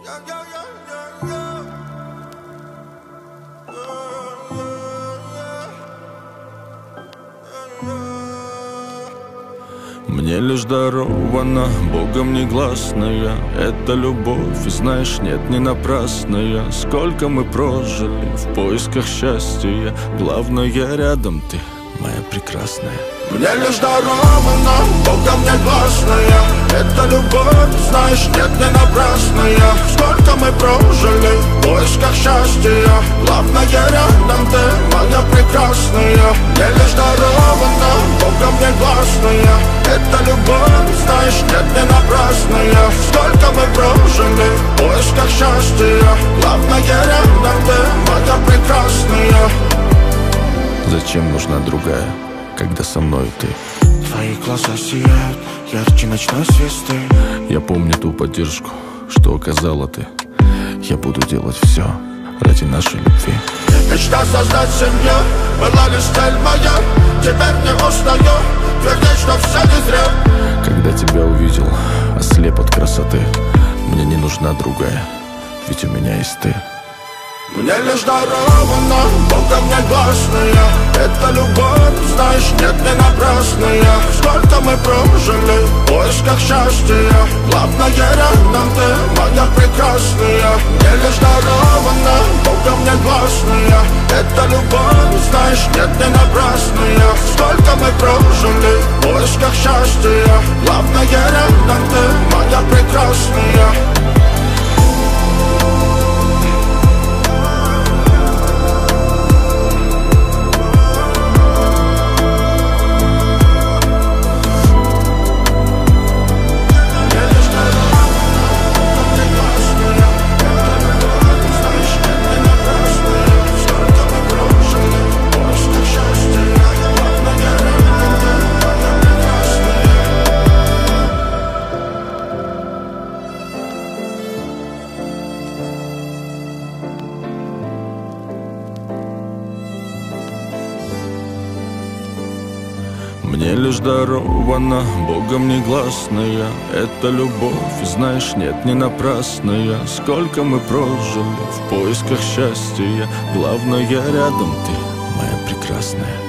Мне лишь дарована Богом негласная эта любовь, и знаешь, нет, не напрасная. Сколько мы прожили в поисках счастья, главное, рядом ты, моя прекрасная. Мне лишь дарована Богом негласная эта любовь, знаешь, нет, не напрасная. Сколько мы прожили в поисках счастья, главное, рядом ты, моя прекрасная. Мне лишь дарована Богом негласная эта любовь, знаешь, нет, не напрасная. Сколько мы прожили в поисках счастья, главное, рядом ты, моя прекрасная. Зачем нужна другая, когда со мной ты? Твои глаза сияют ярче ночной звезды. Я помню ту поддержку, что оказала ты. Я буду делать все ради нашей любви. Мечта создать семью была лишь цель моя. Теперь не устаю твердить, что все не зря. Когда тебя увидел, ослеп от красоты. Мне не нужна другая, ведь у меня есть ты. Мне лишь дарована Богом негласная эта любовь, знаешь, нет, не напрасная. Сколько мы прожили в поисках счастья, главное, рядом ты, моя прекрасная. Мне лишь дарована Богом негласная эта любовь, знаешь, нет, не напрасная. Сколько мы прожили в поисках счастья, главное, рядом ты, моя прекрасная. Мне лишь дарована Богом негласная эта любовь, и знаешь, нет, не напрасная. Сколько мы прожили в поисках счастья, главное, рядом ты, моя прекрасная.